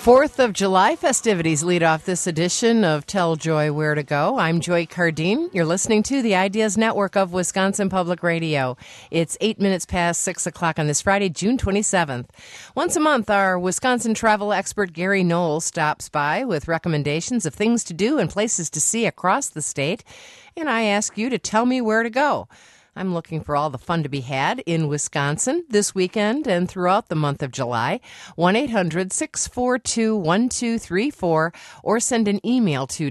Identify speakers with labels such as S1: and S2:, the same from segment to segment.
S1: 4th of July festivities lead off this edition of Tell Joy Where to Go. I'm Joy Cardine. You're listening to the Ideas Network of Wisconsin Public Radio. It's 8 minutes past 6 o'clock on this Friday, June 27th. Once a month, our Wisconsin travel expert Gary Knowles stops by with recommendations of things to do and places to see across the state, and I ask you to tell me where to go. I'm looking for all the fun to be had in Wisconsin this weekend and throughout the month of July. 1-800-642-1234 or send an email to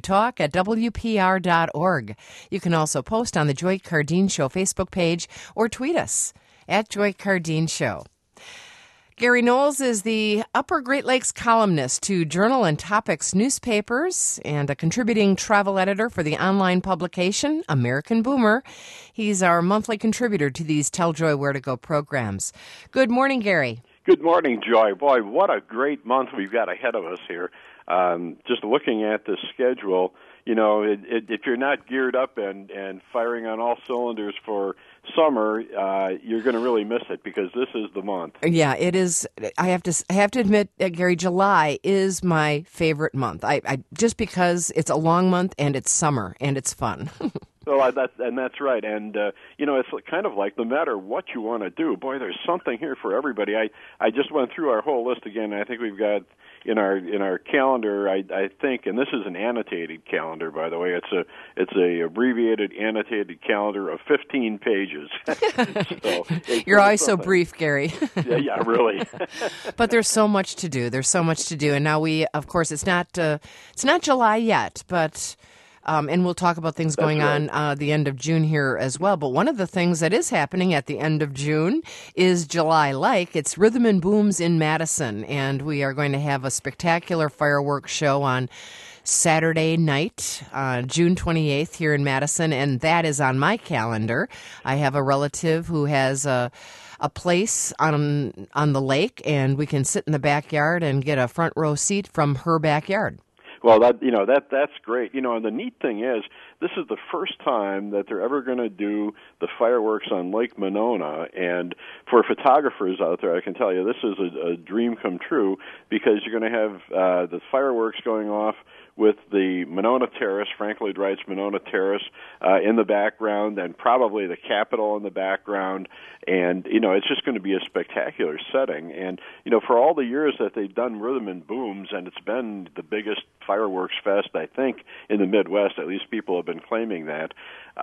S1: talk@wpr.org. You can also post on the Joy Cardine Show Facebook page or tweet us at Joy Cardine Show. Gary Knowles is the Upper Great Lakes columnist to Journal and Topics newspapers and a contributing travel editor for the online publication American Boomer. He's our monthly contributor to these Tell Joy Where to Go programs. Good morning, Gary.
S2: Good morning, Joy. Boy, what a great month we've got ahead of us here. Just looking at the schedule, you know, if you're not geared up and firing on all cylinders for summer, you're going to really miss it because this is the month.
S1: Yeah, it is. I have to admit, Gary, July is my favorite month. I just because it's a long month and it's summer and it's fun.
S2: Well, that's right. And, you know, it's kind of like no matter what you want to do, boy, there's something here for everybody. I just went through our whole list again. I think we've got in our calendar, I think, and this is an annotated calendar, by the way. It's a abbreviated annotated calendar of 15 pages. So
S1: you're always so brief, Gary.
S2: Yeah, really.
S1: But there's so much to do. And now of course, it's not July yet, but. And we'll talk about things going on the end of June here as well. But one of the things that is happening at the end of June is July-like. It's Rhythm and Booms in Madison, and we are going to have a spectacular fireworks show on Saturday night, June 28th here in Madison, and that is on my calendar. I have a relative who has a place on the lake, and we can sit in the backyard and get a front row seat from her backyard.
S2: Well, that's great. You know, and the neat thing is, this is the first time that they're ever going to do the fireworks on Lake Monona. And for photographers out there, I can tell you this is a dream come true because you're going to have the fireworks going off with the Monona Terrace, Frank Lloyd Wright's Monona Terrace in the background, and probably the Capitol in the background. And, you know, it's just going to be a spectacular setting. And, you know, for all the years that they've done Rhythm and Booms, and it's been the biggest fireworks fest, I think, in the Midwest, at least people have been claiming that.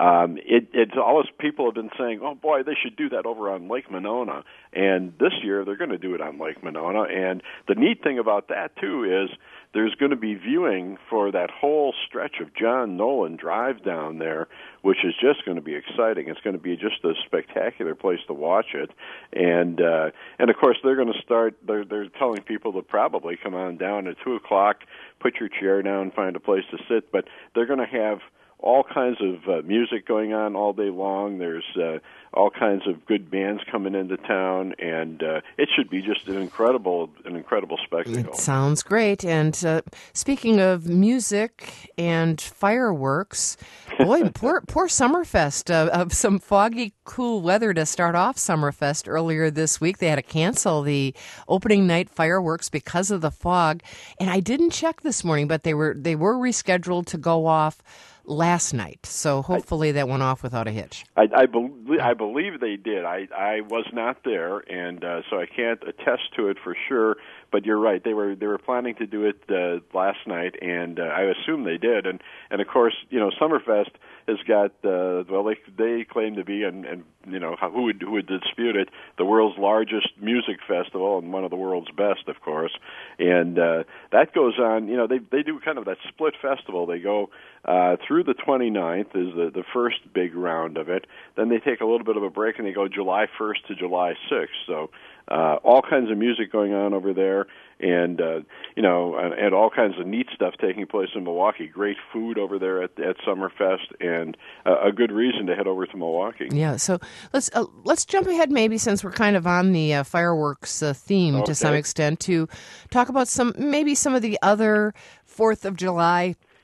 S2: It's always people have been saying, oh, boy, they should do that over on Lake Monona. And this year they're going to do it on Lake Monona. And the neat thing about that, too, is there's going to be viewing for that whole stretch of John Nolan Drive down there, which is just going to be exciting. It's going to be just a spectacular place to watch it. And of course, they're going to start, they're telling people to probably come on down at 2 o'clock, put your chair down, find a place to sit. But they're going to have all kinds of music going on all day long. There's all kinds of good bands coming into town, and it should be just an incredible spectacle.
S1: It sounds great. And speaking of music and fireworks, boy, poor Summerfest. Of some foggy, cool weather to start off Summerfest earlier this week. They had to cancel the opening night fireworks because of the fog. And I didn't check this morning, but they were rescheduled to go off last night, so hopefully that went off without a hitch.
S2: I believe they did. I was not there, and so I can't attest to it for sure. But you're right; they were planning to do it last night, and I assume they did. And of course, you know, Summerfest has got they claim to be, and you know who would dispute it, the world's largest music festival and one of the world's best, of course. And that goes on. You know, they do kind of that split festival. They go through the 29th is the first big round of it. Then they take a little bit of a break and they go July 1st to July 6th. So all kinds of music going on over there, and you know, and all kinds of neat stuff taking place in Milwaukee. Great food over there at Summerfest, and a good reason to head over to Milwaukee.
S1: Yeah. So let's jump ahead, maybe, since we're kind of on the fireworks theme to some extent, to talk about some of the other 4th of July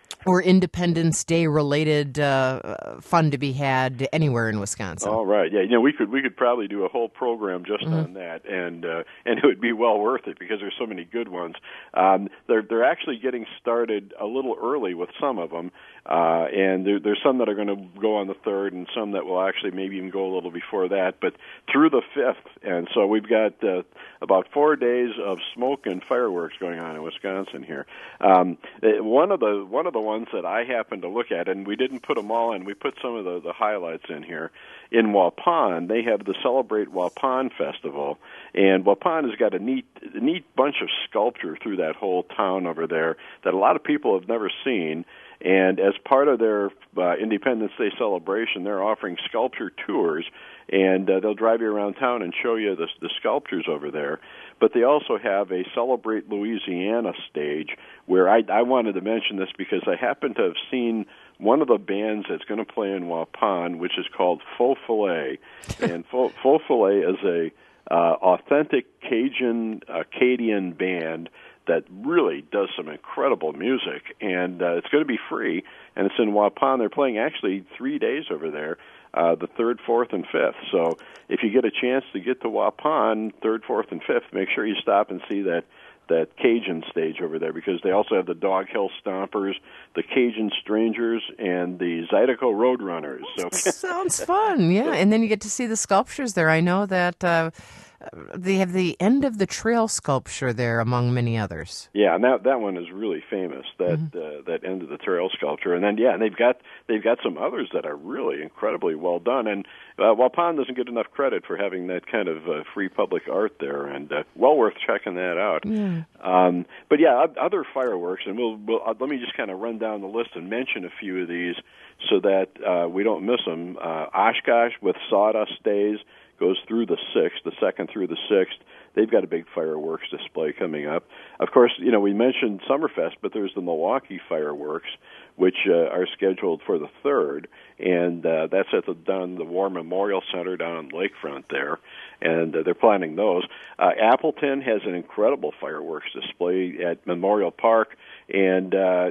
S1: or Independence Day related fun to be had anywhere in Wisconsin.
S2: All right, yeah, we could probably do a whole program just on that, and it would be well worth it because there's so many good ones. They're actually getting started a little early with some of them, and there's some that are going to go on the 3rd, and some that will actually maybe even go a little before that, but through the 5th, and so we've got about 4 days of smoke and fireworks going on in Wisconsin here. One of the ones that I happened to look at, and we didn't put them all in, we put some of the highlights in here. In Waupun, they have the Celebrate Waupun Festival, and Waupun has got a neat bunch of sculpture through that whole town over there that a lot of people have never seen. And as part of their Independence Day celebration, they're offering sculpture tours, and they'll drive you around town and show you the sculptures over there. But they also have a Celebrate Louisiana stage where I wanted to mention this because I happen to have seen one of the bands that's going to play in Waupun, which is called Faux Filet. And Faux Filet is a authentic Cajun, Acadian band that really does some incredible music, and it's going to be free, and it's in Waupun. They're playing actually 3 days over there, the 3rd, 4th, and 5th. So if you get a chance to get to Waupun, 3rd, 4th, and 5th, make sure you stop and see that Cajun stage over there, because they also have the Dog Hill Stompers, the Cajun Strangers, and the Zydeco Roadrunners. So
S1: sounds fun, yeah. And then you get to see the sculptures there. I know that they have the End of the Trail sculpture there, among many others.
S2: Yeah, and that one is really famous. That End of the Trail sculpture, and then and they've got some others that are really incredibly well done. And Waupun doesn't get enough credit for having that kind of free public art there, and well worth checking that out.
S1: Yeah.
S2: But yeah, other fireworks, and we'll let me just kind of run down the list and mention a few of these so that we don't miss them. Oshkosh with Sawdust Days goes through the 6th, the 2nd through the 6th. They've got a big fireworks display coming up. Of course, we mentioned Summerfest, but there's the Milwaukee fireworks, which are scheduled for the 3rd, and that's down the War Memorial Center down on the lakefront there, and they're planning those. Appleton has an incredible fireworks display at Memorial Park, and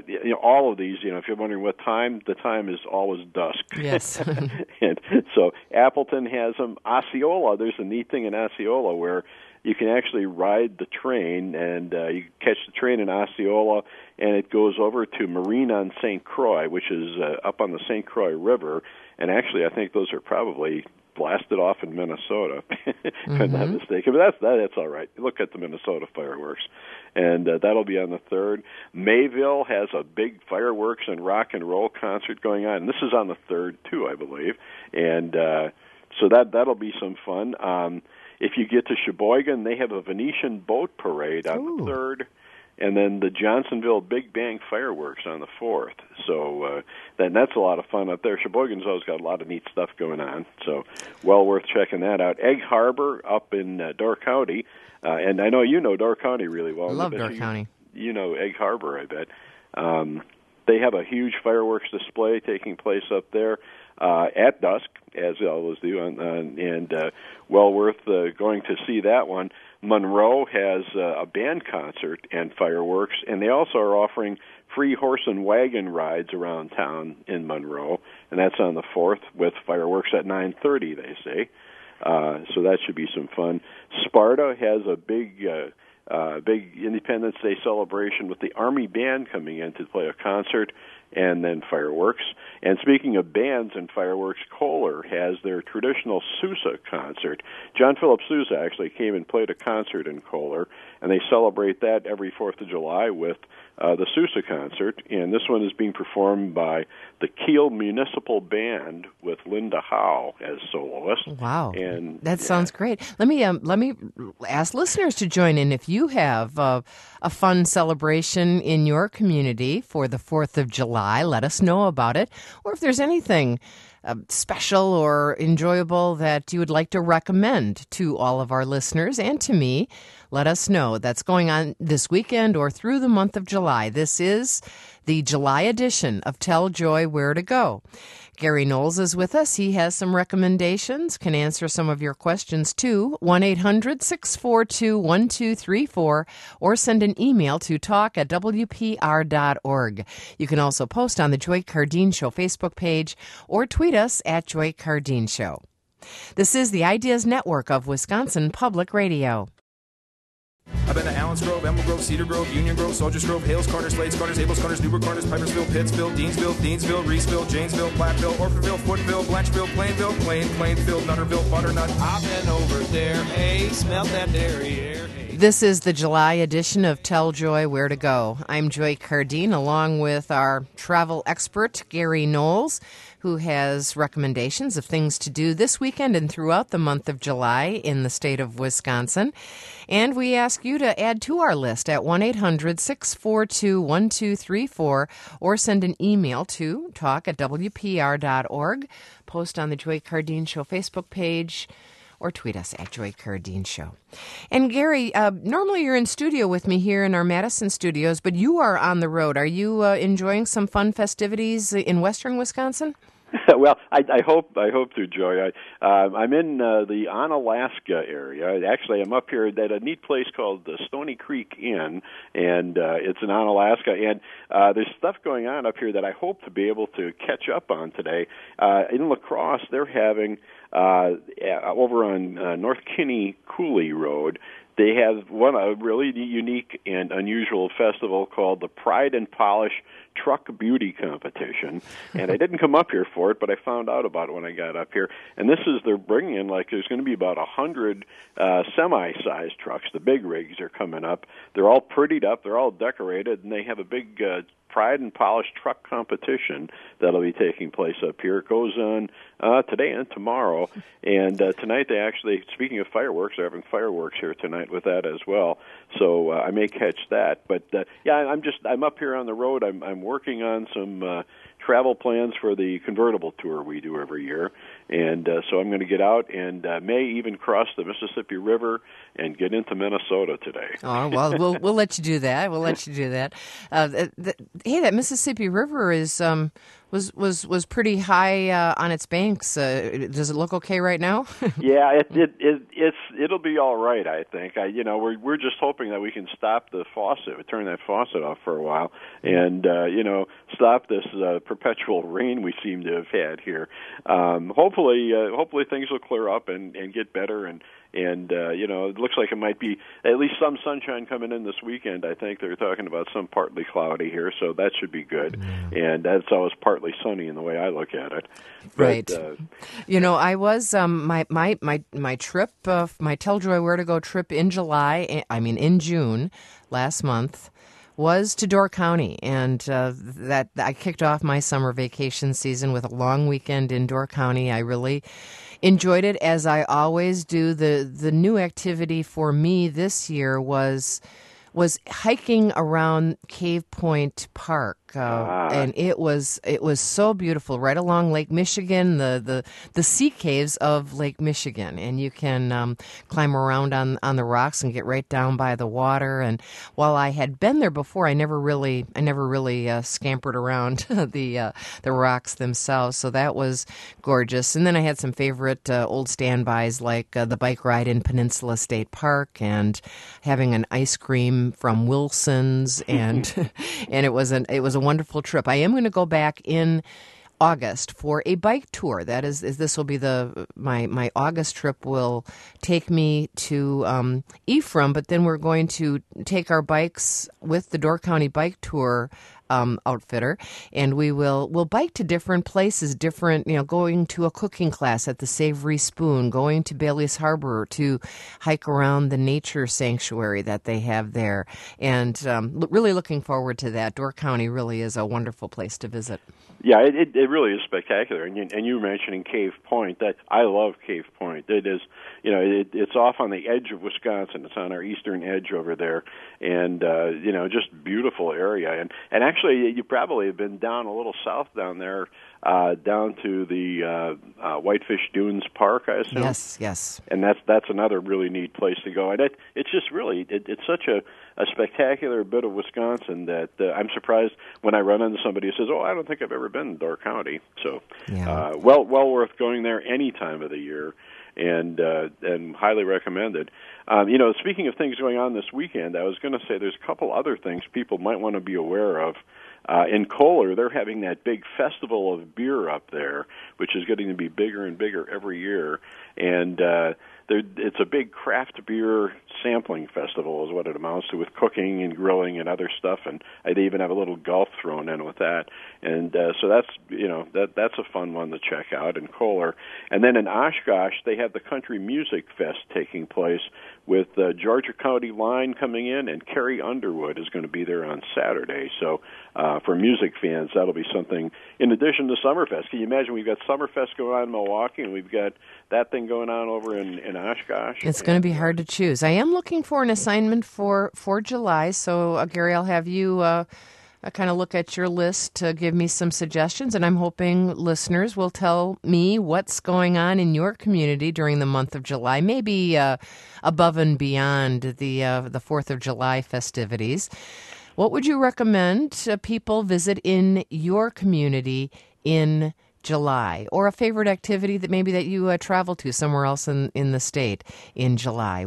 S2: all of these, if you're wondering what time, the time is always dusk.
S1: Yes.
S2: And so Appleton has them. Osceola, there's a neat thing in Osceola where you can actually ride the train, and you catch the train in Osceola, and it goes over to Marine on St. Croix, which is up on the St. Croix River. And actually, I think those are probably blasted off in Minnesota, if I'm not mistaken. But that's all right. Look at the Minnesota fireworks. And that'll be on the 3rd. Mayville has a big fireworks and rock and roll concert going on. And this is on the 3rd, too, I believe. And so that'll be some fun. If you get to Sheboygan, they have a Venetian boat parade on the 3rd, and then the Johnsonville Big Bang fireworks on the 4th. So that's a lot of fun up there. Sheboygan's always got a lot of neat stuff going on, so well worth checking that out. Egg Harbor up in Door County, and I know you know Door County really well.
S1: I love Door County.
S2: You know Egg Harbor, I bet. They have a huge fireworks display taking place up there at dusk, as they always do, and well worth going to see that one. Monroe has a band concert and fireworks, and they also are offering free horse and wagon rides around town in Monroe, and that's on the 4th with fireworks at 9:30, they say. So that should be some fun. Sparta has a big Independence Day celebration with the Army Band coming in to play a concert and then fireworks. And speaking of bands and fireworks, Kohler has their traditional Sousa concert. John Philip Sousa actually came and played a concert in Kohler, and they celebrate that every 4th of July with the Sousa concert. And this one is being performed by the Kiel Municipal Band with Linda Howe as soloist.
S1: Wow, and that sounds great. Let me ask listeners to join in. If you have a fun celebration in your community for the 4th of July, let us know about it. Or if there's anything special or enjoyable that you would like to recommend to all of our listeners and to me, let us know. That's going on this weekend or through the month of July. This is the July edition of Tell Joy Where to Go. Gary Knowles is with us. He has some recommendations, can answer some of your questions too. 1-800-642-1234 or send an email to talk@wpr.org. You can also post on the Joy Cardeen Show Facebook page or tweet us at Joy Cardeen Show. This is the Ideas Network of Wisconsin Public Radio.
S3: I've been to Allens Grove, Emerald Grove, Cedar Grove, Union Grove, Soldiers Grove, Hales Corners, Slades Corners, Abels Corners, Newburgh Corners, Pipersville, Pittsville, Deansville, Reeseville, Janesville, Platteville, Orfordville, Footville, Blancheville, Plainville, Plainfield, Nutterville, Butternut.
S4: I've been over there, hey, smelt that dairy air, hey.
S1: This is the July edition of Tell Joy Where to Go. I'm Joy Cardeen, along with our travel expert, Gary Knowles, who has recommendations of things to do this weekend and throughout the month of July in the state of Wisconsin. And we ask you to add to our list at 1-800-642-1234 or send an email to talk@wpr.org, post on the Joy Cardeen Show Facebook page, or tweet us at Joy Cardeen Show. And Gary, normally you're in studio with me here in our Madison studios, but you are on the road. Are you enjoying some fun festivities in western Wisconsin?
S2: Well, I hope to, Joy. I'm in the Onalaska area. Actually, I'm up here at a neat place called the Stony Creek Inn, and it's in Onalaska. And there's stuff going on up here that I hope to be able to catch up on today. In La Crosse, they're having over on North Kinney Cooley Road. They have a really unique and unusual festival called the Pride and Polish Truck Beauty Competition. And I didn't come up here for it, but I found out about it when I got up here. And they're bringing in, there's going to be about 100 semi-sized trucks. The big rigs are coming up. They're all prettied up. They're all decorated, and they have a big Pride and Polish truck competition that'll be taking place up here. It goes on today and tomorrow. And tonight they actually, speaking of fireworks, they're having fireworks here tonight with that as well. So I may catch that. But I'm up here on the road. I'm working on some travel plans for the convertible tour we do every year. And so I'm going to get out and may even cross the Mississippi River and get into Minnesota today.
S1: Oh, well, we'll let you do that. We'll let you do that. Hey, that Mississippi River was pretty high on its banks. Does it look okay right now?
S2: Yeah, it'll be all right, I think. We're just hoping that we can stop the faucet, turn that faucet off for a while, and stop this perpetual rain we seem to have had here. Hopefully things will clear up and get better, and it looks like it might be at least some sunshine coming in this weekend. I think they're talking about some partly cloudy here, so that should be good. And that's always partly sunny in the way I look at it.
S1: Right. I was my trip, my Tell Joy Where to Go trip in June last month, was to Door County, and that I kicked off my summer vacation season with a long weekend in Door County. I really enjoyed it, as I always do. The new activity for me this year was hiking around Cave Point Park, and it was so beautiful, right along Lake Michigan, the sea caves of Lake Michigan, and you can climb around on the rocks and get right down by the water. And while I had been there before, I never really scampered around the rocks themselves. So that was gorgeous. And then I had some favorite old standbys like the bike ride in Peninsula State Park and having an ice cream from Wilson's, and and it was a wonderful trip. I am going to go back in August for a bike tour. That is this will be my August trip will take me to Ephraim, but then we're going to take our bikes with the Door County Bike Tour outfitter, and we'll bike to different places, going to a cooking class at the Savory Spoon, going to Bailey's Harbor to hike around the nature sanctuary that they have there, and really looking forward to that. Door County really is a wonderful place to visit.
S2: Yeah, it really is spectacular. And you were mentioning Cave Point. That I love Cave Point. It is, it's off on the edge of Wisconsin. It's on our eastern edge over there, and just beautiful area. And actually, you probably have been down a little south down there down to the Whitefish Dunes Park, I assume.
S1: Yes.
S2: And that's another really neat place to go. And it's just really it's such a spectacular bit of Wisconsin that I'm surprised when I run into somebody who says, "Oh, I don't think I've ever been in Door County." So, well worth going there any time of the year, and highly recommended. Speaking of things going on this weekend, I was going to say there's a couple other things people might want to be aware of. In Kohler, they're having that big festival of beer up there, which is getting to be bigger and bigger every year. And it's a big craft beer sampling festival is what it amounts to, with cooking and grilling and other stuff. And they even have a little golf thrown in with that. And so that's a fun one to check out in Kohler. And then in Oshkosh, they have the Country Music Fest taking place with Georgia County Line coming in, and Carrie Underwood is going to be there on Saturday. So for music fans, that'll be something in addition to Summerfest. Can you imagine we've got Summerfest going on in Milwaukee, and we've got that thing going on over in Oshkosh?
S1: It's going to be hard to choose. I am looking for an assignment for July, so Gary, I'll have you kind of look at your list to give me some suggestions, and I'm hoping listeners will tell me what's going on in your community during the month of July, maybe above and beyond the 4th of July festivities. What would you recommend people visit in your community in July, or a favorite activity that you travel to somewhere else in the state in July?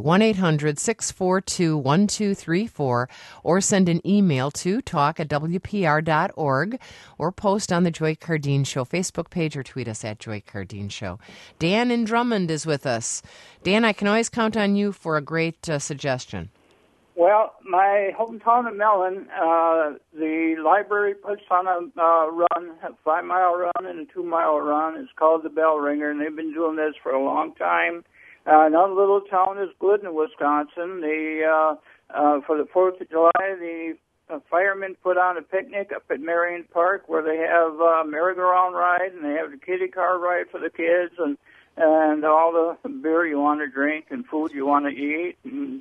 S1: 1-800-642-1234, or send an email to talk@wpr.org, or post on the Joy Cardeen Show Facebook page, or tweet us at Joy Cardeen Show. Dan in Drummond is with us. Dan, I can always count on you for a great suggestion.
S5: Well, my hometown of Mellon, the library puts on a 5-mile run and a 2-mile run. It's called the Bell Ringer, and they've been doing this for a long time. Another little town is Glidden, Wisconsin. For the 4th of July, the firemen put on a picnic up at Marion Park, where they have a merry-go-round ride, and they have the kiddie car ride for the kids, and all the beer you want to drink and food you want to eat, and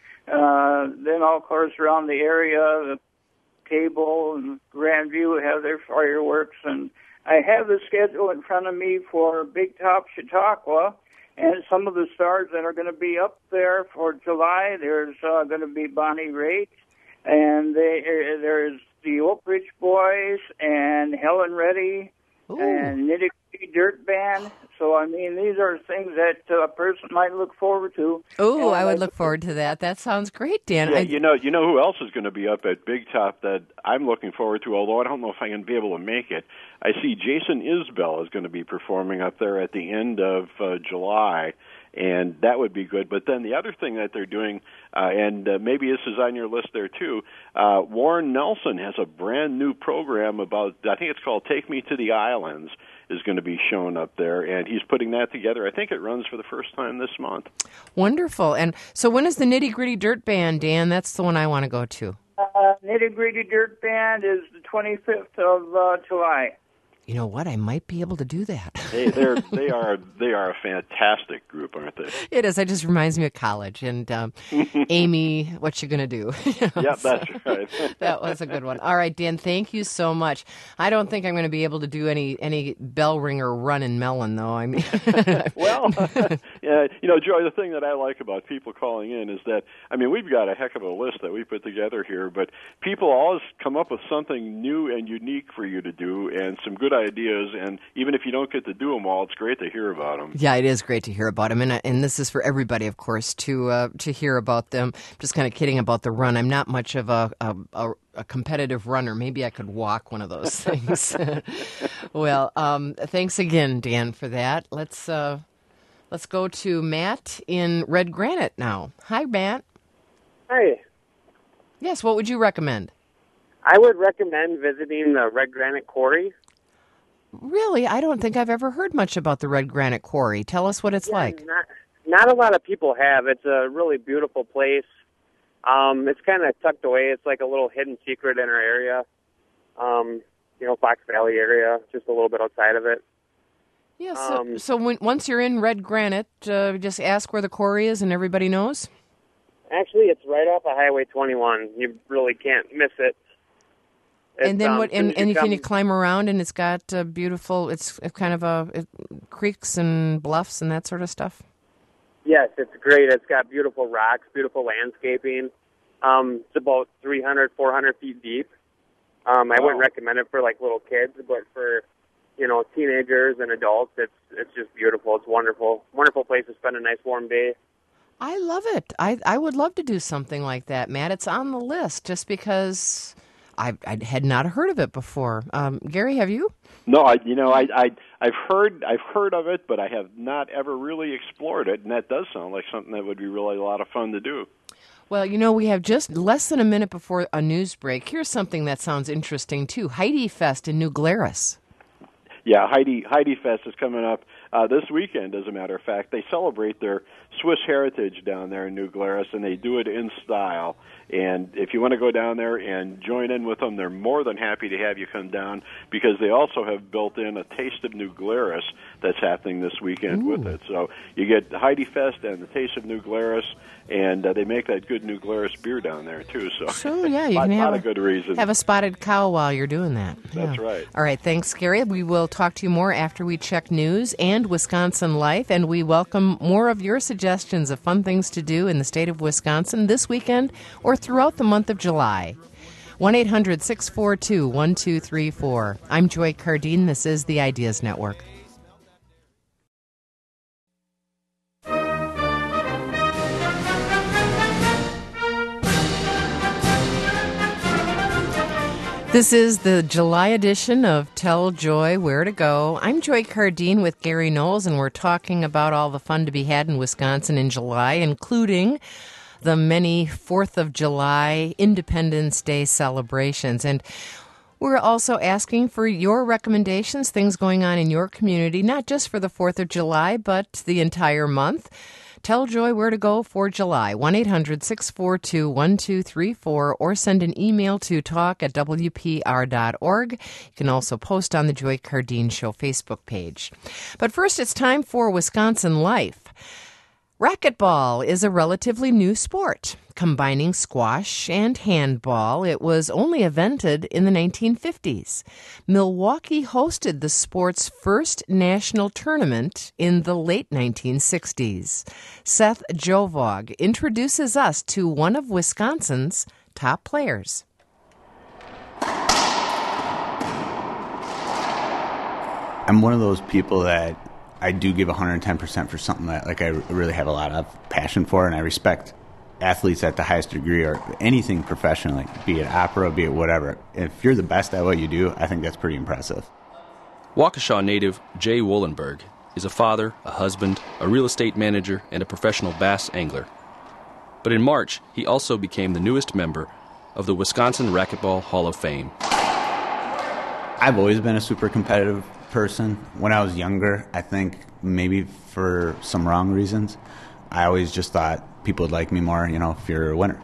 S5: then, of course, around the area, the Cable and Grandview have their fireworks. And I have the schedule in front of me for Big Top Chautauqua, and some of the stars that are going to be up there for July. There's going to be Bonnie Raitt, and there's the Oak Ridge Boys and Helen Reddy. Ooh. And Nitty Gritty Dirt Band. So, I mean, these are things that a person might look forward to.
S1: Oh, I would look forward to that. That sounds great, Dan.
S2: Yeah, you know who else is going to be up at Big Top that I'm looking forward to, although I don't know if I can be able to make it. I see Jason Isbell is going to be performing up there at the end of July, and that would be good. But then the other thing that they're doing, and maybe this is on your list there too, Warren Nelson has a brand new program about, I think it's called Take Me to the Islands, is going to be shown up there, and he's putting that together. I think it runs for the first time this month.
S1: Wonderful. And so when is the Nitty Gritty Dirt Band, Dan? That's the one I want to go to.
S5: Nitty Gritty Dirt Band is the 25th of July.
S1: You know what? I might be able to do that.
S2: Hey, they are a fantastic group, aren't they?
S1: It is. It just reminds me of college and Amy. What you gonna do?
S2: Yep, that's right.
S1: That was a good one. All right, Dan. Thank you so much. I don't think I'm going to be able to do any bell ringer run in Mellon, though. I mean,
S2: well, yeah, Joy. The thing that I like about people calling in is that we've got a heck of a list that we put together here, but people always come up with something new and unique for you to do, and some good ideas, and even if you don't get to do them all, it's great to hear about them.
S1: Yeah, it is great to hear about them, and this is for everybody, of course, to hear about them. Just kind of kidding about the run. I'm not much of a competitive runner. Maybe I could walk one of those things. Well, thanks again, Dan, for that. Let's go to Matt in Red Granite now. Hi, Matt.
S6: Hi.
S1: Yes, what would you recommend?
S6: I would recommend visiting the Red Granite Quarry.
S1: Really? I don't think I've ever heard much about the Red Granite Quarry. Tell us what it's like.
S6: Not a lot of people have. It's a really beautiful place. It's kind of tucked away. It's like a little hidden secret in our area. Fox Valley area, just a little bit outside of it.
S1: Yeah, so once you're in Red Granite, just ask where the quarry is and everybody knows?
S6: Actually, it's right off of Highway 21. You really can't miss it.
S1: And then what? And can you climb around? And it's got beautiful. It's kind of creeks and bluffs and that sort of stuff.
S6: Yes, it's great. It's got beautiful rocks, beautiful landscaping. It's about 300, 400 feet deep. I wouldn't recommend it for like little kids, but for teenagers and adults, it's just beautiful. It's wonderful place to spend a nice warm day.
S1: I love it. I would love to do something like that, Matt. It's on the list just because I had not heard of it before. Gary, have you?
S2: No, I've heard of it, but I have not ever really explored it, and that does sound like something that would be really a lot of fun to do.
S1: Well, we have just less than a minute before a news break. Here's something that sounds interesting too: Heidi Fest in New Glarus.
S2: Yeah, Heidi Fest is coming up this weekend, as a matter of fact. They celebrate their Swiss heritage down there in New Glarus, and they do it in style. And if you want to go down there and join in with them, they're more than happy to have you come down, because they also have built in a Taste of New Glarus that's happening this weekend with it. So you get Heidi Fest and the Taste of New Glarus, and they make that good New Glarus beer down there, too. So
S1: yeah, you can
S2: have a good reason.
S1: Have a spotted cow while you're doing that.
S2: That's right.
S1: All right, thanks, Gary. We will talk to you more after we check news and Wisconsin life, and we welcome more of your suggestions of fun things to do in the state of Wisconsin this weekend or throughout the month of July. 1-800-642-1234. I'm Joy Cardine. This is the Ideas Network. This is the July edition of Tell Joy Where to Go. I'm Joy Cardine with Gary Knowles, and we're talking about all the fun to be had in Wisconsin in July, including the many 4th of July Independence Day celebrations. And we're also asking for your recommendations, things going on in your community, not just for the 4th of July, but the entire month. Tell Joy where to go for July, 1-800-642-1234, or send an email to talk@wpr.org. You can also post on the Joy Cardine Show Facebook page. But first, it's time for Wisconsin Life. Racquetball is a relatively new sport, combining squash and handball. It was only invented in the 1950s. Milwaukee hosted the sport's first national tournament in the late 1960s. Seth Jovog introduces us to one of Wisconsin's top players.
S7: I'm one of those people that I do give 110% for something that I really have a lot of passion for, and I respect athletes at the highest degree or anything professionally, be it opera, be it whatever. If you're the best at what you do, I think that's pretty impressive.
S8: Waukesha native Jay Wollenberg is a father, a husband, a real estate manager, and a professional bass angler. But in March, he also became the newest member of the Wisconsin Racquetball Hall of Fame.
S7: I've always been a super competitive person. When I was younger, I think maybe for some wrong reasons, I always just thought people would like me more, if you're a winner.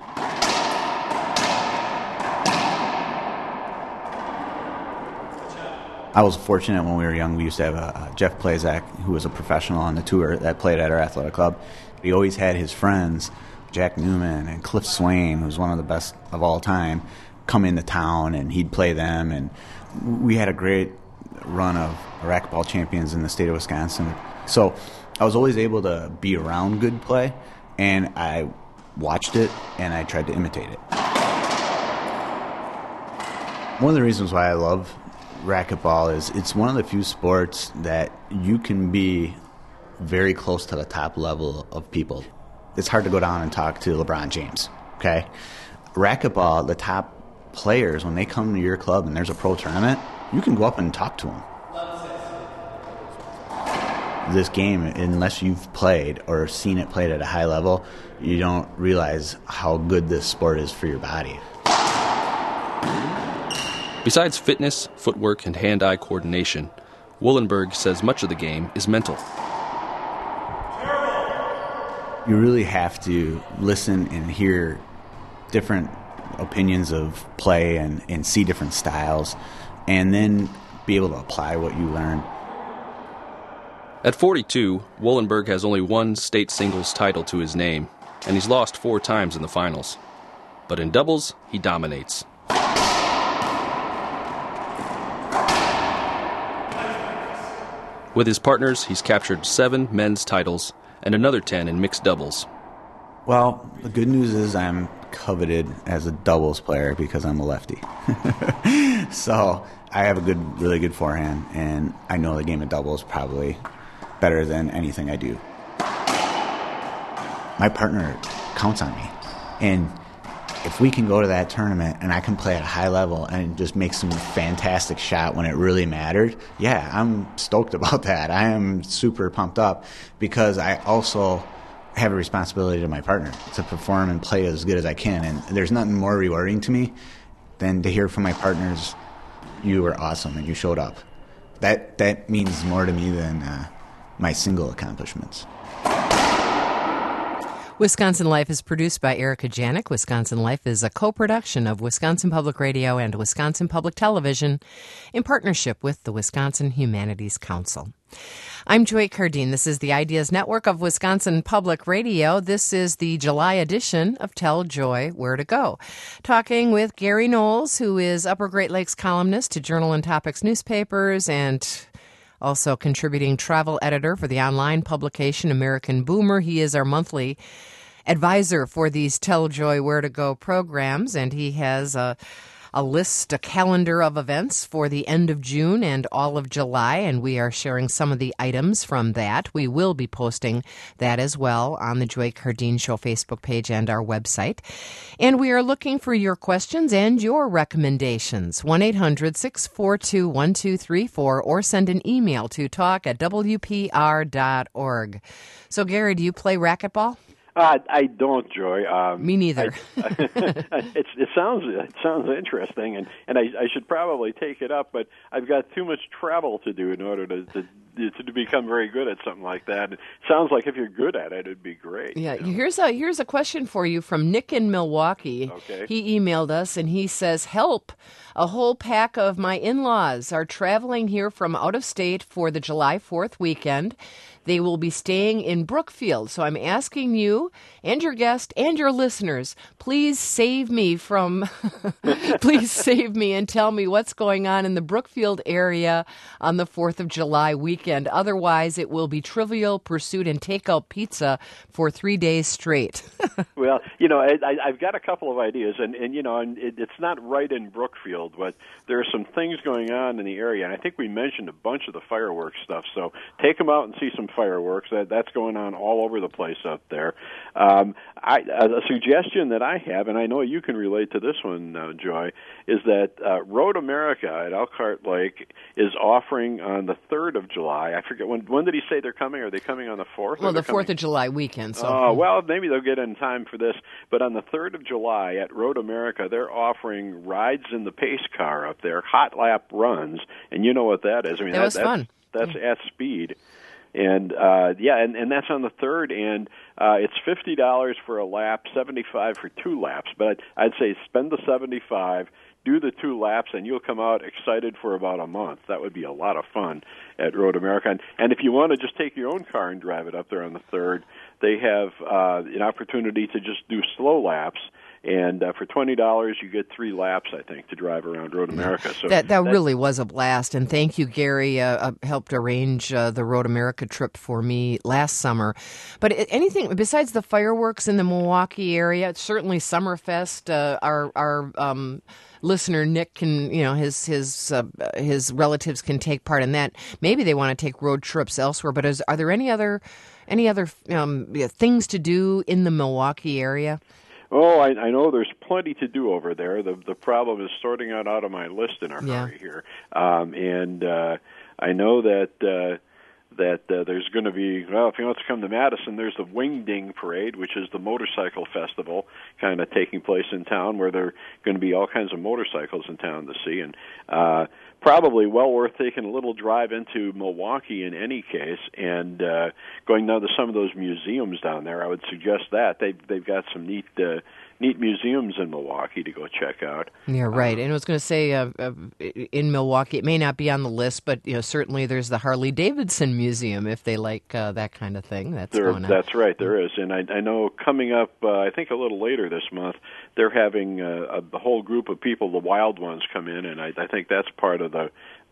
S7: I was fortunate when we were young. We used to have Jeff Plazak, who was a professional on the tour that played at our athletic club. He always had his friends, Jack Newman and Cliff Swain, who's one of the best of all time, come into town, and he'd play them. And we had a great run of racquetball champions in the state of Wisconsin. So I was always able to be around good play, and I watched it and I tried to imitate it. One of the reasons why I love racquetball is it's one of the few sports that you can be very close to the top level of people. It's hard to go down and talk to LeBron James, okay? Racquetball, the top players, when they come to your club and there's a pro tournament, you can go up and talk to them. This game, unless you've played or seen it played at a high level, you don't realize how good this sport is for your body.
S8: Besides fitness, footwork, and hand-eye coordination, Wollenberg says much of the game is mental.
S7: You really have to listen and hear different opinions of play and see different styles, and then be able to apply what you learn.
S8: At 42, Wollenberg has only one state singles title to his name, and he's lost 4 times in the finals. But in doubles, he dominates. With his partners, he's captured 7 men's titles and another 10 in mixed doubles.
S7: Well, the good news is I'm coveted as a doubles player because I'm a lefty. So I have a really good forehand, and I know the game of doubles probably better than anything I do. My partner counts on me, and if we can go to that tournament and I can play at a high level and just make some fantastic shot when it really mattered, yeah, I'm stoked about that. I am super pumped up because I also have a responsibility to my partner to perform and play as good as I can. And there's nothing more rewarding to me than to hear from my partners, you were awesome and you showed up. That means more to me than my single accomplishments.
S1: Wisconsin Life is produced by Erica Janik. Wisconsin Life is a co-production of Wisconsin Public Radio and Wisconsin Public Television in partnership with the Wisconsin Humanities Council. I'm Joy Cardine. This is the Ideas Network of Wisconsin Public Radio. This is the July edition of Tell Joy Where to Go. Talking with Gary Knowles, who is Upper Great Lakes columnist to Journal and Topics newspapers and also contributing travel editor for the online publication American Boomer. He is our monthly advisor for these Tell Joy Where to Go programs, and he has a calendar of events for the end of June and all of July, and we are sharing some of the items from that. We will be posting that as well on the Joy Cardine Show Facebook page and our website. And we are looking for your questions and your recommendations. 1-800-642-1234 or send an email to talk@wpr.org. So, Gary, do you play racquetball?
S2: I don't, Joy.
S1: Me neither.
S2: It sounds interesting, and I should probably take it up, but I've got too much travel to do in order to become very good at something like that. It sounds like if you're good at it, it'd be great.
S1: Yeah, here's a question for you from Nick in Milwaukee.
S2: Okay.
S1: He emailed us and he says, "Help! A whole pack of my in-laws are traveling here from out of state for the July 4th weekend. They will be staying in Brookfield. So I'm asking you and your guest and your listeners, please save me please save me and tell me what's going on in the Brookfield area on the 4th of July weekend. Otherwise, it will be Trivial Pursuit and takeout pizza for 3 days straight."
S2: Well, I've got a couple of ideas, and it's not right in Brookfield, but there are some things going on in the area, and I think we mentioned a bunch of the fireworks stuff, so take them out and see some fireworks. That's going on all over the place up there. A suggestion that I have, and I know you can relate to this one, Joy, is that Road America at Elkhart Lake is offering on the 3rd of July. I forget, when did he say they're coming? Are they coming on the 4th?
S1: Well, the 4th of July weekend. So.
S2: Well, maybe they'll get in time for this. But on the 3rd of July at Road America, they're offering rides in the pace car up there, hot lap runs, and you know what that is. I mean,
S1: that was fun.
S2: That's at speed. And and that's on the 3rd, and it's $50 for a lap, $75 for 2 laps. But I'd say spend the $75, do the 2 laps, and you'll come out excited for about a month. That would be a lot of fun at Road America. And if you want to just take your own car and drive it up there on the 3rd, they have an opportunity to just do slow laps. And for $20, you get 3 laps, I think, to drive around Road America. So
S1: that really was a blast. And thank you, Gary, helped arrange the Road America trip for me last summer. But anything besides the fireworks in the Milwaukee area, certainly Summerfest, our listener Nick can, his relatives can take part in that. Maybe they want to take road trips elsewhere. But are there any other things to do in the Milwaukee area?
S2: Oh, I know there's plenty to do over there. The problem is sorting out of my list in a hurry here. And I know that there's going to be, well, if you want to come to Madison, there's the Wingding Parade, which is the motorcycle festival kind of taking place in town, where there are going to be all kinds of motorcycles in town to see. And probably well worth taking a little drive into Milwaukee in any case, and going down to some of those museums down there. I would suggest that. They've got some neat museums in Milwaukee to go check out.
S1: Yeah, right. And I was going to say, in Milwaukee, it may not be on the list, but certainly there's the Harley-Davidson Museum if they like that kind of thing. Going on.
S2: That's right, there is. And I know coming up, I think a little later this month, they're having a whole group of people, the Wild Ones, come in, and I think that's part of the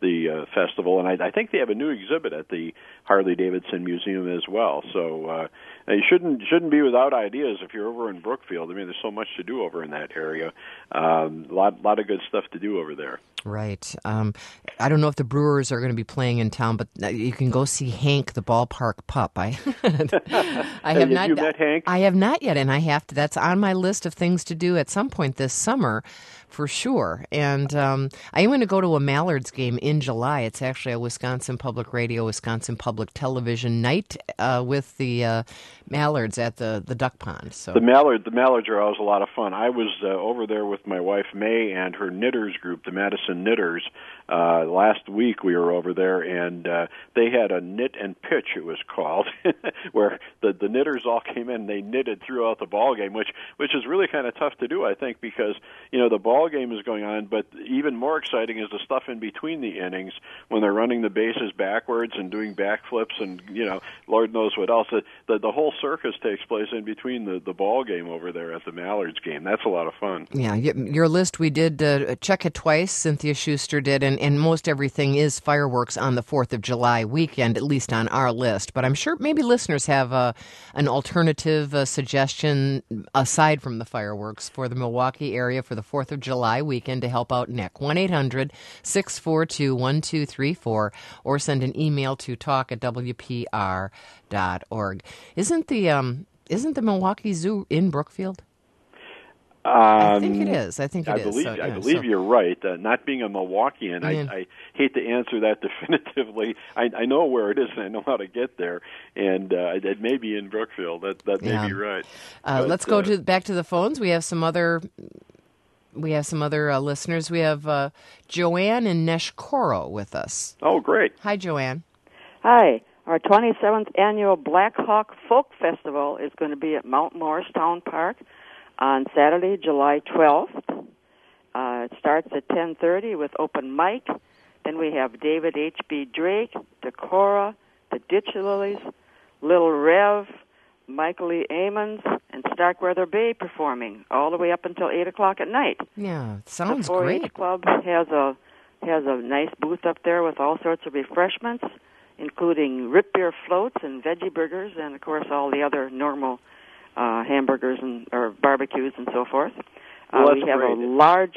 S2: the festival, and I think they have a new exhibit at the Harley-Davidson Museum as well. So you shouldn't be without ideas if you're over in Brookfield. I mean, there's so much to do over in that area. Lot of good stuff to do over there.
S1: Right. I don't know if the Brewers are going to be playing in town, but you can go see Hank the ballpark pup. I have not.
S2: You met Hank?
S1: I have not yet, and I have to. That's on my list of things to do at some point this summer, for sure. And I am going to go to a Mallards game in July. It's actually a Wisconsin Public Radio, Wisconsin Public Television night with the Mallards at the Duck Pond. So
S2: the Mallards are always a lot of fun. I was over there with my wife May and her knitters group, the Madison Knitters. Last week we were over there, and they had a knit and pitch, it was called, where the knitters all came in and they knitted throughout the ball game, which is really kind of tough to do, I think, because the ball game is going on, but even more exciting is the stuff in between the innings when they're running the bases backwards and doing backflips and Lord knows what else. The whole circus takes place in between the ball game over there at the Mallards game. That's a lot of fun.
S1: Yeah, your list, we did check it twice. Cynthia Schuster did, and most everything is fireworks on the 4th of July weekend, at least on our list. But I'm sure maybe listeners have an alternative suggestion aside from the fireworks for the Milwaukee area for the 4th of July weekend to help out Nick. 1-800-642-1234 or send an email to talk@wpr.org. Isn't the Milwaukee Zoo in Brookfield? I think it is. I
S2: believe you're right. Not being a Milwaukeean, I hate to answer that definitively. I know where it is, and I know how to get there, and it may be in Brookfield. That may be right.
S1: Let's go back to the phones. We have some other listeners. We have Joanne in Neshkoro with us.
S2: Oh, great.
S1: Hi, Joanne.
S9: Hi. Our 27th annual Black Hawk Folk Festival is going to be at Mount Morristown Park on Saturday, July 12th. It starts at 10:30 with open mic. Then we have David H.B. Drake, Decorah, the Ditch Lilies, Little Rev, Michael E. Amons, and Starkweather Bay performing all the way up until 8 o'clock at night.
S1: Yeah, sounds
S9: the 4-H
S1: great.
S9: Club has a nice booth up there with all sorts of refreshments, including root beer floats and veggie burgers, and of course all the other normal hamburgers or barbecues and so forth.
S2: Well,
S9: we have a large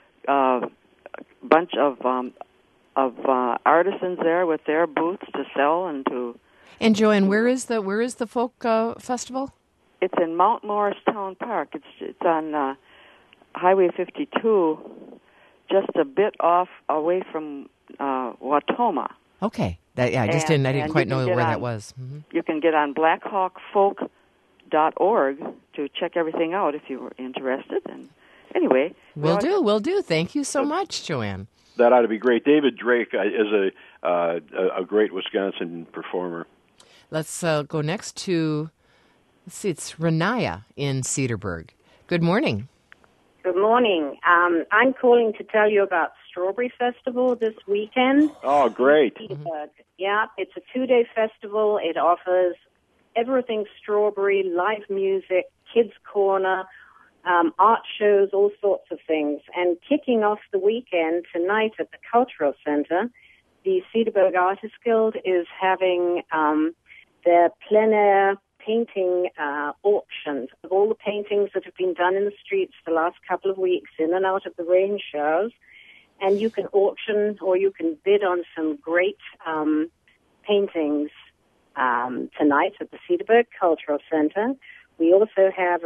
S9: bunch of artisans there with their booths to sell and to.
S1: And Joanne, where is the folk festival?
S9: It's in Mount Morristown Park. It's on Highway 52, just a bit off away from Wautoma.
S1: Okay. I didn't quite know where that was. Mm-hmm.
S9: You can get on blackhawkfolk.org to check everything out if you were interested. And anyway,
S1: Will do. Thank you so much, Joanne.
S2: That ought to be great. David Drake is a great Wisconsin performer.
S1: Let's go next to, it's Renaya in Cedarburg. Good morning.
S10: Good morning. I'm calling to tell you about Strawberry Festival this weekend.
S2: Oh, great.
S10: Cedarburg. Yeah, it's a 2-day festival. It offers everything strawberry, live music, kids' corner, art shows, all sorts of things. And kicking off the weekend tonight at the Cultural Center, the Cedarburg Artists Guild is having their plein air painting auctions of all the paintings that have been done in the streets the last couple of weeks in and out of the rain shows. And you can auction or you can bid on some great paintings tonight at the Cedarburg Cultural Center. We also have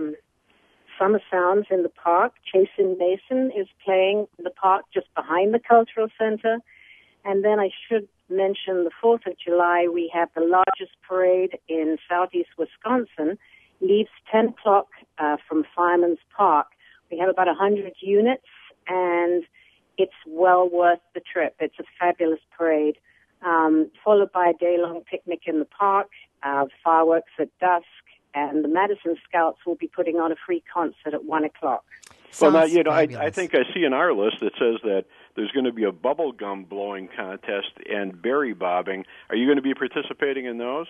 S10: Summer Sounds in the park. Chasen Mason is playing in the park just behind the Cultural Center. And then I should mention the 4th of July, we have the largest parade in southeast Wisconsin, leaves 10 o'clock from Fireman's Park. We have about 100 units, and it's well worth the trip. It's a fabulous parade, followed by a day-long picnic in the park, fireworks at dusk, and the Madison Scouts will be putting on a free concert at 1 o'clock.
S2: Well, now, I think I see in our list it says that there's going to be a bubble gum blowing contest and berry bobbing. Are you going to be participating in those?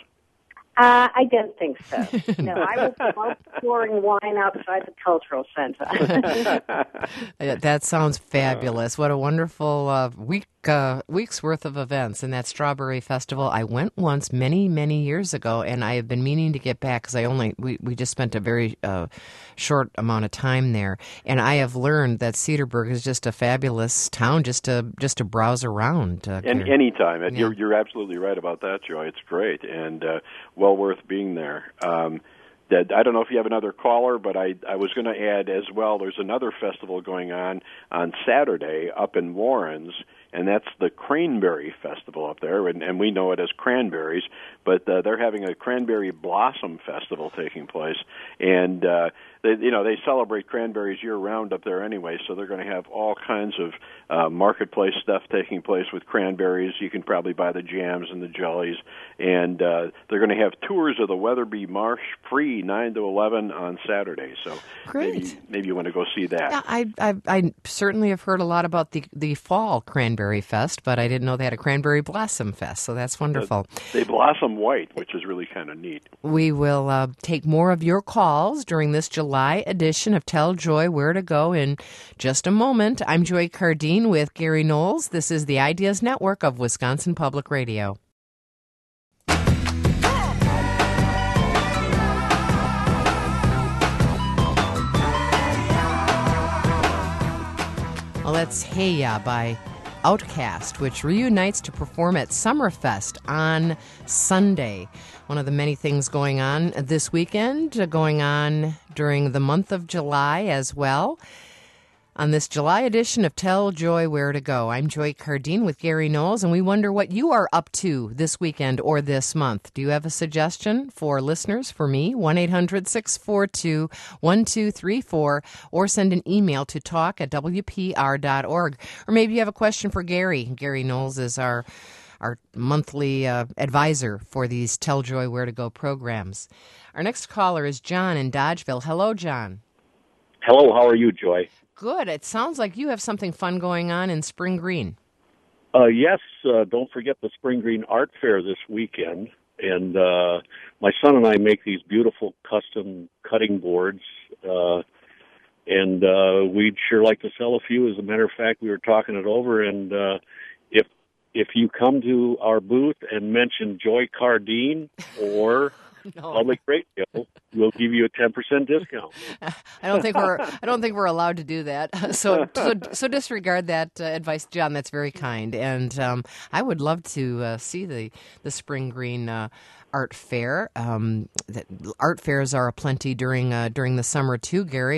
S10: I don't think so. No, I will be pouring wine outside the Cultural Center.
S1: That sounds fabulous. What a wonderful week week's worth of events, and that Strawberry Festival. I went once many, many years ago, and I have been meaning to get back because we just spent a very short amount of time there, and I have learned that Cedarburg is just a fabulous town just to browse around.
S2: Anytime, you're absolutely right about that, Joy. It's great and well worth being there. I don't know if you have another caller, but I was going to add as well, there's another festival going on Saturday up in Warrens, and that's the Cranberry Festival up there, and we know it as cranberries, but they're having a Cranberry Blossom Festival taking place, and they celebrate cranberries year-round up there anyway, so they're going to have all kinds of marketplace stuff taking place with cranberries. You can probably buy the jams and the jellies, and they're going to have tours of the Weatherby Marsh free 9 to 11 on Saturday, so
S1: great.
S2: Maybe you want to go see that.
S1: Yeah, I certainly have heard a lot about the fall Cranberry Fest, but I didn't know they had a Cranberry Blossom Fest, so that's wonderful.
S2: They blossom white, which is really kind of neat.
S1: We will take more of your calls during this July edition of Tell Joy Where to Go in just a moment. I'm Joy Cardine with Gary Knowles. This is the Ideas Network of Wisconsin Public Radio. Well, that's Hey Ya by Outcast, which reunites to perform at Summerfest on Sunday. One of the many things going on this weekend, going on during the month of July as well. On this July edition of Tell Joy Where to Go, I'm Joy Cardine with Gary Knowles, and we wonder what you are up to this weekend or this month. Do you have a suggestion for listeners, for me? 1-800-642-1234, or send an email to talk@wpr.org. Or maybe you have a question for Gary. Gary Knowles is our monthly advisor for these Tell Joy Where to Go programs. Our next caller is John in Dodgeville. Hello, John.
S11: Hello, how are you, Joy?
S1: Good. It sounds like you have something fun going on in Spring Green.
S11: Yes, don't forget the Spring Green Art Fair this weekend. And my son and I make these beautiful custom cutting boards. And we'd sure like to sell a few. As a matter of fact, we were talking it over. And if you come to our booth and mention Joy Cardine or Public Radio, we'll give you a 10% discount.
S1: I don't think we're allowed to do that. So disregard that advice, John. That's very kind. And I would love to see the Spring Green art fair. Art fairs are aplenty during the summer too, Gary.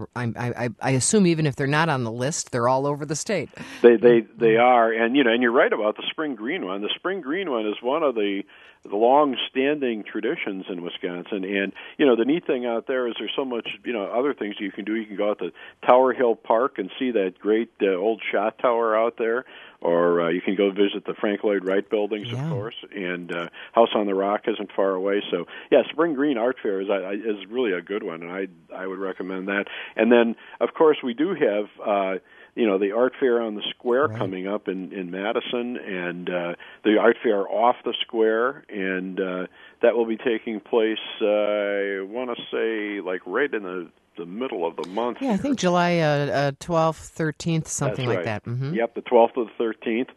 S1: I assume even if they're not on the list, they're all over the state.
S2: They are, and you're right about the Spring Green one. The Spring Green one is one of the long-standing traditions in Wisconsin, and the neat thing out there is there's so much other things you can do. You can go out to Tower Hill Park and see that great old shot tower out there, or you can go visit the Frank Lloyd Wright buildings, of course, and House on the Rock isn't far away. So yeah, Spring Green Art Fair is really a good one, and I would recommend that. And then of course we do have the art fair on the square coming up in Madison, and the art fair off the square, and that will be taking place, I want to say, like right in the middle of the month.
S1: Yeah, I think July 12th, 13th, something like that.
S2: Mm-hmm. Yep, the 12th to the 13th.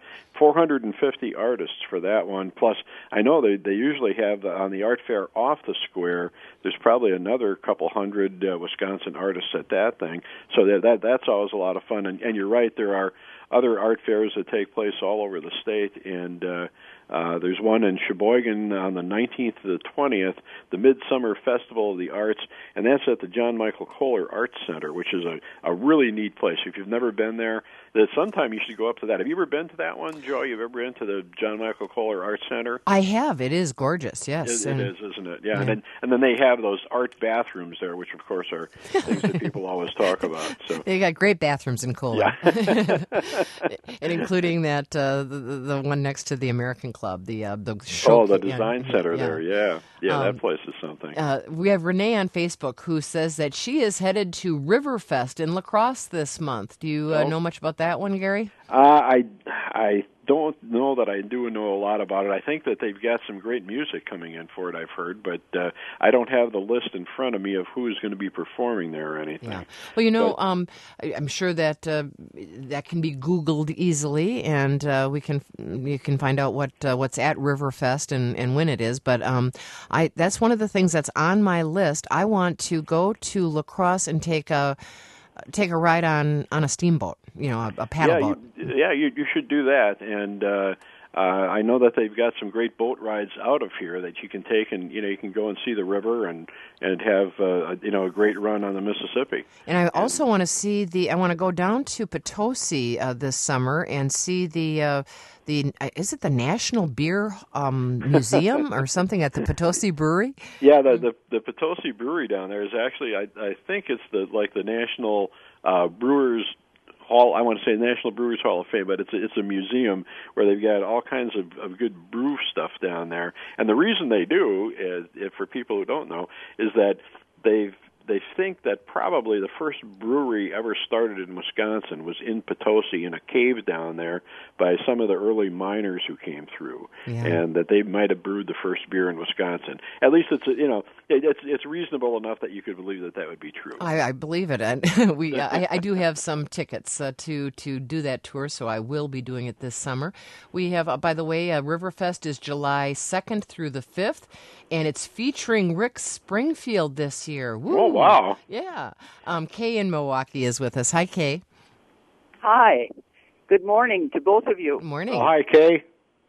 S2: 450 artists for that one. Plus, I know they usually have on the art fair off the square, there's probably another couple hundred Wisconsin artists at that thing. So that's always a lot of fun. And you're right, there are other art fairs that take place all over the state, and there's one in Sheboygan on the 19th to the 20th, the Midsummer Festival of the Arts, and that's at the John Michael Kohler Arts Center, which is a really neat place. If you've never been there, sometime you should go up to that. Have you ever been to that one, Joe? You've ever been to the John Michael Kohler Arts Center?
S1: I have. It is gorgeous, yes.
S2: It is, isn't it? Yeah. And then they have those art bathrooms there, which, of course, are things that people always talk about. So
S1: they got great bathrooms in Kohler.
S2: Yeah.
S1: And including that, the one next to the American Club, the
S2: the Design Center there, yeah. That place is something.
S1: We have Renee on Facebook who says that she is headed to Riverfest in La Crosse this month. Do you know much about that one, Gary?
S2: I don't know that I do know a lot about it. I think that they've got some great music coming in for it, I've heard, but I don't have the list in front of me of who's going to be performing there or anything.
S1: Yeah. Well, I'm sure that that can be Googled easily, and you can find out what's at Riverfest and when it is. But that's one of the things that's on my list. I want to go to La Crosse and take a ride on a steamboat, a paddle boat.
S2: You should do that. And I know that they've got some great boat rides out of here that you can take, and you can go and see the river and have a great run on the Mississippi.
S1: And I also want to I want to go down to Potosi this summer and see is it the National Beer Museum or something at the Potosi Brewery?
S2: Yeah, the Potosi Brewery down there is actually I think it's the National Brewers Hall. I want to say National Brewers Hall of Fame, but it's a museum where they've got all kinds of good brew stuff down there. And the reason they do is, for people who don't know, is that they think that probably the first brewery ever started in Wisconsin was in Potosi in a cave down there by some of the early miners who came through, and that they might have brewed the first beer in Wisconsin. At least it's reasonable enough that you could believe that would be true.
S1: I believe it, and I do have some tickets to do that tour, so I will be doing it this summer. We have, by the way, Riverfest is July 2nd through the 5th. And it's featuring Rick Springfield this year. Woo.
S2: Oh, wow.
S1: Yeah. Kay in Milwaukee is with us. Hi, Kay.
S12: Hi. Good morning to both of you.
S1: Good morning.
S2: Oh, hi, Kay.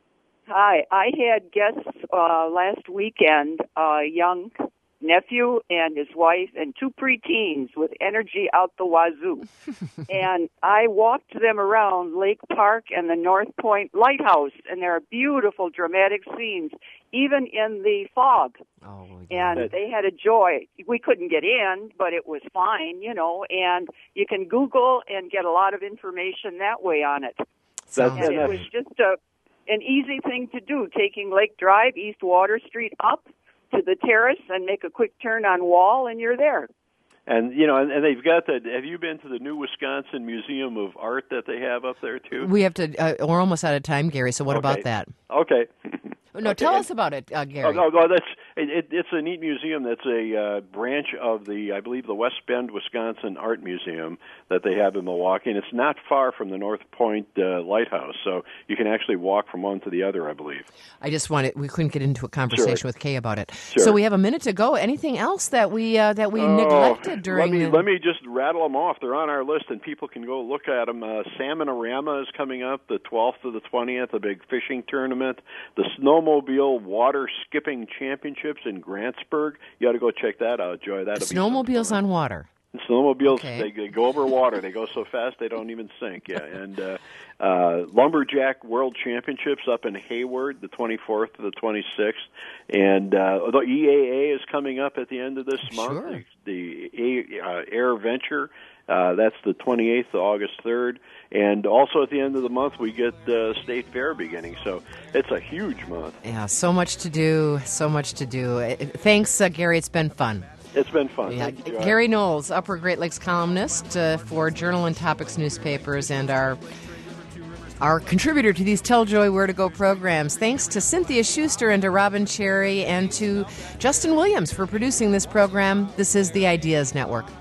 S12: Hi. I had guests last weekend, a young nephew and his wife and two preteens with energy out the wazoo. And I walked them around Lake Park and the North Point Lighthouse, and there are beautiful dramatic scenes, even in the fog.
S1: Oh, yeah.
S12: And they had a joy. We couldn't get in, but it was fine, and you can Google and get a lot of information that way on it. And it was just an easy thing to do, taking Lake Drive, East Water Street up to the terrace and make a quick turn on Wall, and you're there.
S2: And and they've got that. Have you been to the new Wisconsin Museum of Art that they have up there too?
S1: We have to. We're almost out of time, Gary. So what about that?
S2: Okay.
S1: No, tell us about it, Gary.
S2: It's a neat museum. That's a branch of I believe the West Bend, Wisconsin Art Museum that they have in Milwaukee, and it's not far from the North Point Lighthouse, so you can actually walk from one to the other, I believe.
S1: We couldn't get into a conversation with Kay about it.
S2: Sure.
S1: So we have a minute to go. Anything else that we neglected during?
S2: Let me just rattle them off. They're on our list, and people can go look at them. Salmonorama is coming up the 12th to the 20th, a big fishing tournament. The Snowmobile Water Skipping Championships in Grantsburg. You ought to go check that out, Joy.
S1: Snowmobiles on water.
S2: Snowmobiles,
S1: okay.
S2: They go over water. They go so fast they don't even sink. Yeah, and Lumberjack World Championships up in Hayward, the 24th to the 26th, and the EAA is coming up at the end of this month.
S1: Sure.
S2: The Air Venture. That's the 28th to August 3rd. And also at the end of the month, we get State Fair beginning. So it's a huge month.
S1: Yeah, so much to do. Thanks, Gary. It's been fun.
S2: It's been fun.
S1: Yeah.
S2: Thank you, John.
S1: Gary Knowles, Upper Great Lakes columnist for Journal and Topics newspapers, and our contributor to these Tell Joy Where to Go programs. Thanks to Cynthia Schuster and to Robin Cherry and to Justin Williams for producing this program. This is the Ideas Network.